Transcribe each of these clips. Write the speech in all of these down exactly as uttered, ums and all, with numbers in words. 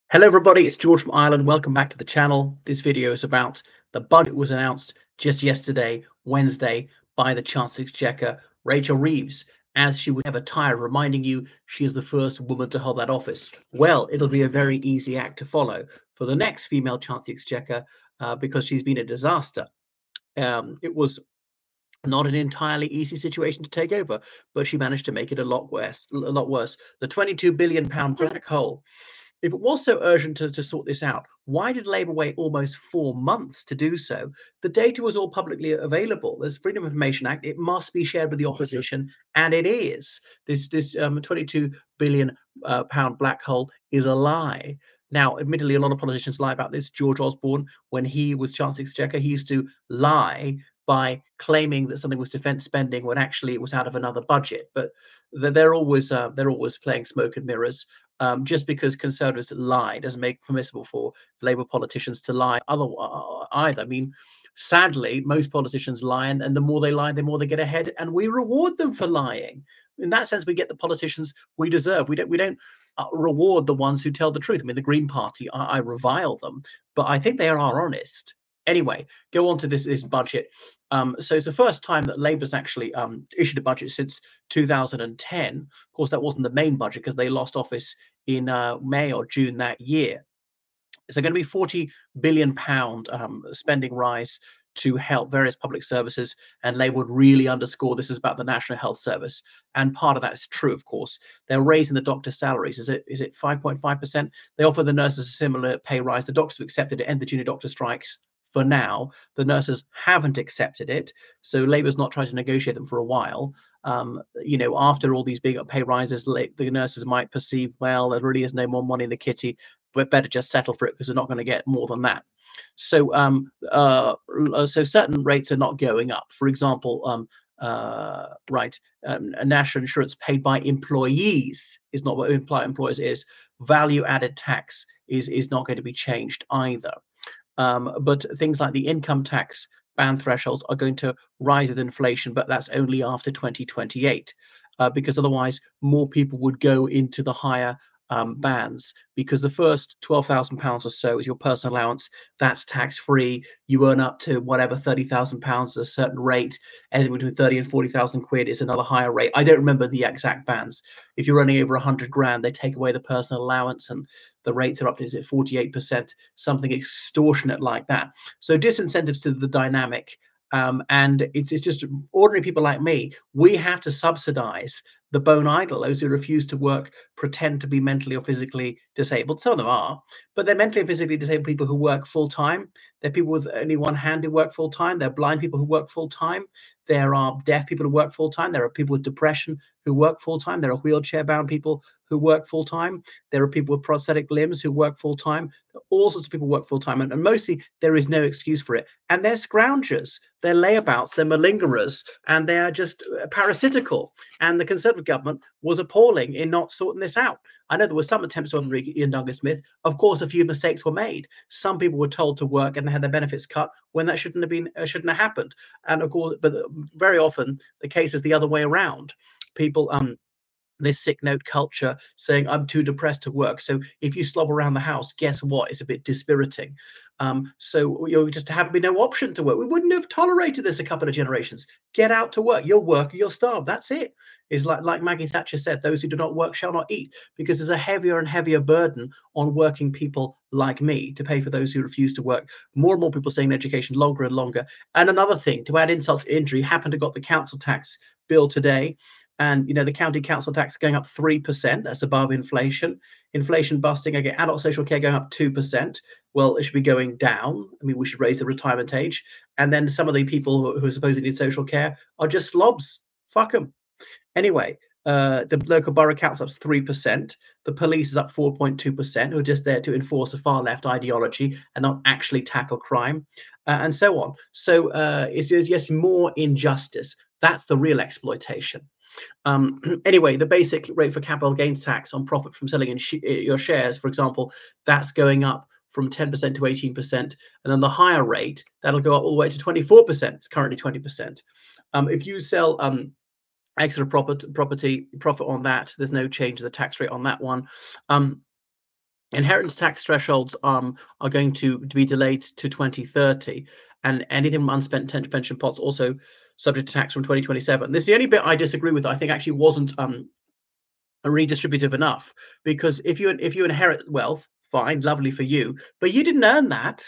Hello everybody, it's George from Ireland. Welcome back to the channel. This video is about the budget was announced just yesterday, Wednesday, by the Chancellor Exchequer, Rachel Reeves, as she would never tire of reminding you she is the first woman to hold that office. Well, it'll be a very easy act to follow for the next female Chancellor Exchequer uh, because she's been a disaster. Um, it was not an entirely easy situation to take over, but she managed to make it a lot worse. A lot worse. The twenty-two billion pound black hole. If it was so urgent to, to sort this out, why did Labour wait almost four months to do so? The data was all publicly available. There's Freedom of Information Act. It must be shared with the opposition, and it is. This this um, twenty-two billion uh, pound black hole is a lie. Now, admittedly, a lot of politicians lie about this. George Osborne, when he was Chancellor Exchequer, he used to lie by claiming that something was defence spending when actually it was out of another budget. But they're always uh, they're always playing smoke and mirrors. Um, just because Conservatives lie doesn't make it permissible for Labour politicians to lie other, uh, either. I mean, sadly, most politicians lie, and, and the more they lie, the more they get ahead, and we reward them for lying. In that sense, we get the politicians we deserve. We don't we don't uh, reward the ones who tell the truth. I mean, the Green Party, I, I revile them, but I think they are honest. Anyway, go on to this this budget. Um, so it's the first time that Labour's actually um, issued a budget since two thousand ten. Of course, that wasn't the main budget because they lost office in uh, May or June that year. So going to be forty billion pound um, spending rise to help various public services, and Labour would really underscore this is about the National Health Service, and part of that is true, of course. They're raising the doctors' salaries. Is it is it five point five percent? They offer the nurses a similar pay rise. The doctors have accepted to end the junior doctor strikes. For now, the nurses haven't accepted it, so Labour's not trying to negotiate them for a while. Um, you know, after all these big pay rises, the nurses might perceive, well, there really is no more money in the kitty, but better just settle for it because they're not going to get more than that. So, um, uh, so certain rates are not going up. For example, um, uh, right, um, national insurance paid by employees is not what employers is. Value added tax is is not going to be changed either. Um, but things like the income tax band thresholds are going to rise with inflation, but that's only after twenty twenty-eight, uh, because otherwise more people would go into the higher um, bands, because the first twelve thousand pounds or so is your personal allowance. That's tax free. You earn up to whatever thirty thousand pounds at a certain rate. Anything between thirty and forty thousand quid is another higher rate. I don't remember the exact bands. If you're running over one hundred grand, they take away the personal allowance, and the rates are up to, is it forty-eight percent, something extortionate like that. So disincentives to the dynamic. Um, and it's, it's just ordinary people like me. We have to subsidize the bone idle, those who refuse to work, pretend to be mentally or physically disabled. Some of them are, but they're mentally and physically disabled people who work full time. They're people with only one hand who work full time. They're blind people who work full time. There are deaf people who work full time. There are people with depression who work full time. There are wheelchair bound people who work full time. There are people with prosthetic limbs who work full time. All sorts of people work full time, and, and mostly there is no excuse for it. And they're scroungers, they're layabouts, they're malingerers, and they are just uh, parasitical. And the Conservative government was appalling in not sorting this out. I know there were some attempts on Ian Duncan-Smith. Of course, a few mistakes were made. Some people were told to work and they had their benefits cut when that shouldn't have been uh, shouldn't have happened. And of course, but very often the case is the other way around. People um. This sick note culture saying I'm too depressed to work. So if you slob around the house, guess what? It's a bit dispiriting. Um, so you know, just have been no option to work. We wouldn't have tolerated this a couple of generations. Get out to work. You'll work or you'll starve. That's it. It's like like Maggie Thatcher said, those who do not work shall not eat, because there's a heavier and heavier burden on working people like me to pay for those who refuse to work. More and more people staying in education longer and longer. And another thing, to add insult to injury, happened to got the council tax bill today. And, you know, the county council tax going up three percent. That's above inflation. Inflation busting. Again, adult social care going up two percent. Well, it should be going down. I mean, we should raise the retirement age. And then some of the people who, who are supposedly need social care are just slobs. Fuck them. Anyway, uh, the local borough council up's three percent. The police is up four point two percent, who are just there to enforce a far left ideology and not actually tackle crime, uh, and so on. So uh, it's, it's, yes, more injustice. That's the real exploitation. Um, anyway, the basic rate for capital gains tax on profit from selling in sh your shares, for example, that's going up from ten percent to eighteen percent. And then the higher rate, that'll go up all the way to twenty-four percent. It's currently twenty percent. Um, if you sell um, extra property, property profit on that, there's no change in the tax rate on that one. Um, inheritance tax thresholds um, are going to, to be delayed to twenty thirty, and anything from unspent pension pots also subject to tax from twenty twenty-seven. This is the only bit I disagree with. I think actually wasn't um, redistributive enough, because if you if you inherit wealth, fine, lovely for you, but you didn't earn that.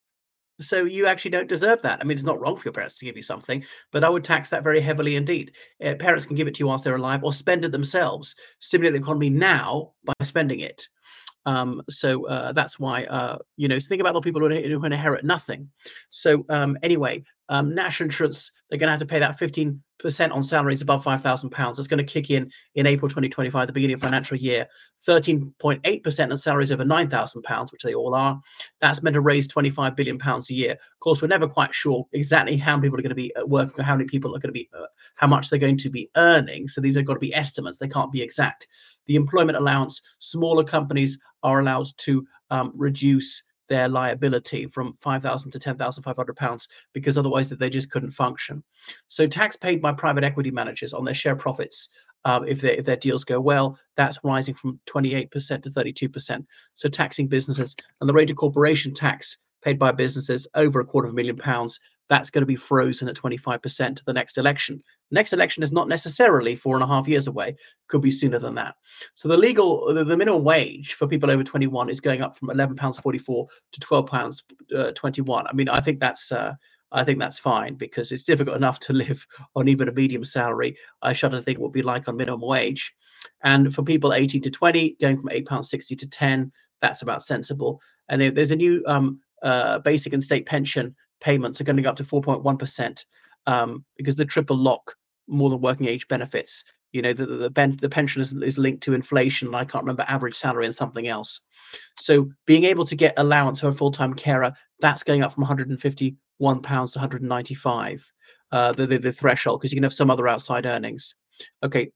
So you actually don't deserve that. I mean, it's not wrong for your parents to give you something, but I would tax that very heavily indeed. Uh, parents can give it to you whilst they're alive or spend it themselves, stimulate the economy now by spending it. Um, so uh, that's why, uh, you know, so think about the people who, who inherit nothing. So um, anyway, um, national insurance, they're going to have to pay that fifteen percent on salaries above five thousand pounds. It's going to kick in in April twenty twenty-five, the beginning of financial year. thirteen point eight percent on salaries over nine thousand pounds, which they all are. That's meant to raise twenty-five billion pounds a year. Of course, we're never quite sure exactly how many people are going to be working, or how many people are going to be, uh, how much they're going to be earning. So these have got to be estimates. They can't be exact. The employment allowance, smaller companies are allowed to um, reduce their liability from five thousand to ten thousand five hundred pounds, because otherwise they just couldn't function. So tax paid by private equity managers on their share profits, um, if, if their deals go well, that's rising from twenty-eight percent to thirty-two percent. So taxing businesses, and the rate of corporation tax paid by businesses over a quarter of a million pounds, that's going to be frozen at twenty-five percent to the next election. The next election is not necessarily four and a half years away, could be sooner than that. So the legal, the, the minimum wage for people over twenty-one is going up from eleven pounds forty-four to twelve pounds twenty-one. I mean, I think that's uh, I think that's fine, because it's difficult enough to live on even a medium salary. I shudder to think what it would be like on minimum wage. And for people eighteen to twenty, going from eight pounds sixty to ten, that's about sensible. And there, there's a new um, uh, basic and state pension payments are going to go up to four point one percent, um, because the triple lock more than working age benefits. You know, the the, the, the pension is, is linked to inflation. I can't remember average salary and something else. So being able to get allowance for a full-time carer, that's going up from one hundred fifty-one pounds to one hundred ninety-five, uh, the, the the threshold, because you can have some other outside earnings. Okay,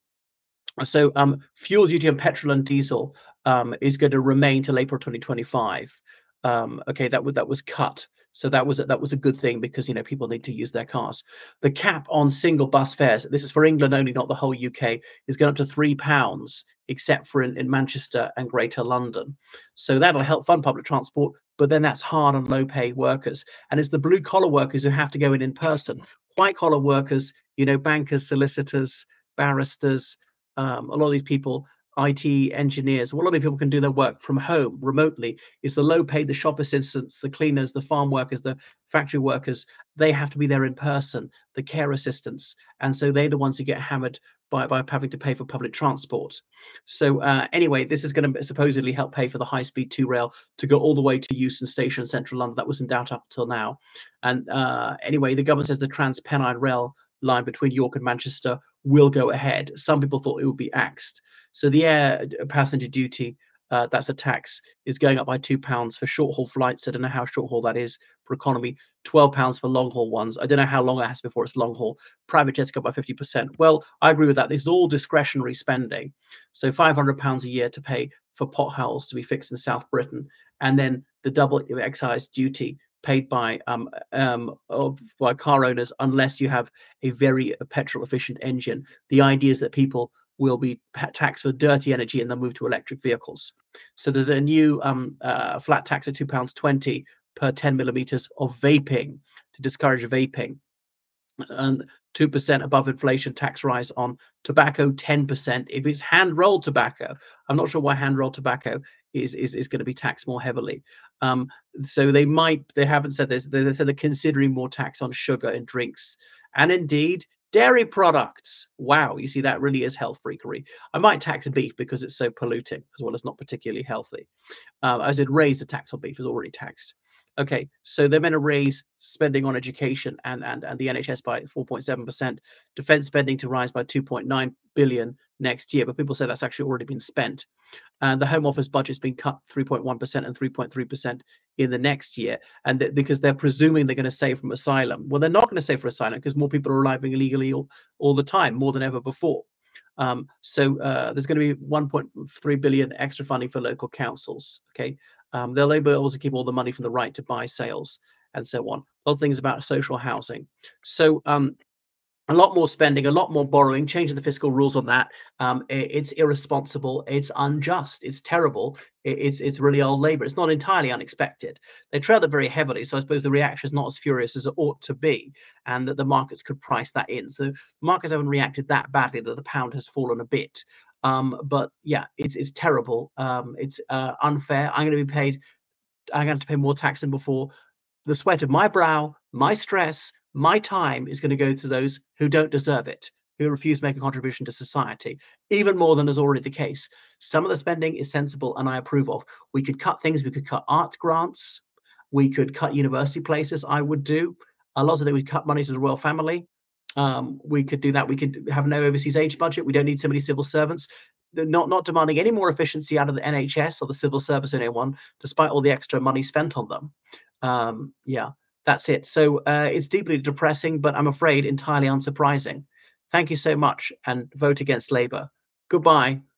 so um, fuel duty on petrol and diesel um, is going to remain till April twenty twenty-five. Um, okay, that was that was cut. So that was that was a good thing, because you know people need to use their cars. The cap on single bus fares, this is for England only, not the whole U K, is going up to three pounds, except for in, in Manchester and Greater London. So that'll help fund public transport, but then that's hard on low pay workers, and it's the blue collar workers who have to go in in person. White collar workers, you know, bankers, solicitors, barristers, um, a lot of these people, I T engineers, a lot of these people can do their work from home remotely. It's the low paid, the shop assistants, the cleaners, the farm workers, the factory workers. They have to be there in person, the care assistants. And so they're the ones who get hammered by, by having to pay for public transport. So uh, anyway, this is going to supposedly help pay for the high speed two rail to go all the way to Euston Station, central London. That was in doubt up until now. And uh, anyway, the government says the Trans-Pennine Rail line between York and Manchester will go ahead. Some people thought it would be axed. So the air passenger duty, uh, that's a tax, is going up by two pounds for short haul flights. I don't know how short haul that is for economy. twelve pounds for long haul ones. I don't know how long it has before it's long haul. Private jets go up by fifty percent. Well, I agree with that. This is all discretionary spending. So five hundred pounds a year to pay for potholes to be fixed in South Britain, and then the double excise duty paid by um, um, by car owners unless you have a very petrol efficient engine. The idea is that people will be taxed for dirty energy and then move to electric vehicles. So there's a new um, uh, flat tax of two pounds twenty per ten millimeters of vaping to discourage vaping, and two percent above inflation tax rise on tobacco, ten percent if it's hand rolled tobacco. I'm not sure why hand rolled tobacco is is, is going to be taxed more heavily. Um, so they might, they haven't said this, they, they said they're considering more tax on sugar in drinks, and indeed dairy products. Wow, you see, that really is health freakery. I might tax beef because it's so polluting as well as not particularly healthy. Uh, I said raise the tax on beef, is already taxed. Okay, so they're going to raise spending on education and, and, and the N H S by four point seven percent, defense spending to rise by two point nine billion next year, but people say that's actually already been spent. And the Home Office budget's been cut three point one percent and three point three percent in the next year, and th because they're presuming they're going to save from asylum. Well, they're not going to save for asylum because more people are arriving illegally all, all the time, more than ever before. Um, so uh, there's going to be one point three billion extra funding for local councils. Okay, um, they'll be able to keep all the money from the right to buy sales and so on. A lot of things about social housing. So um, a lot more spending, a lot more borrowing, changing the fiscal rules on that. Um, i- it's irresponsible. It's unjust. It's terrible. i- It's it's really old Labour. It's not entirely unexpected. They trailed it very heavily, so I suppose the reaction is not as furious as it ought to be, and that the markets could price that in. So markets haven't reacted that badly that the pound has fallen a bit. Um, but yeah, it's it's terrible. Um, it's uh, unfair. I'm going to be paid. I'm going to have to pay more tax than before. The sweat of my brow, my stress, my time is going to go to those who don't deserve it, who refuse to make a contribution to society, even more than is already the case. Some of the spending is sensible and I approve of. We could cut things, we could cut arts grants, we could cut university places, I would do. A lot of it, we cut money to the royal family. Um, we could do that. We could have no overseas age budget. We don't need so many civil servants. They're not not demanding any more efficiency out of the N H S or the civil service or anyone, despite all the extra money spent on them. Um, yeah, that's it. So uh, it's deeply depressing, but I'm afraid entirely unsurprising. Thank you so much, and vote against Labour. Goodbye.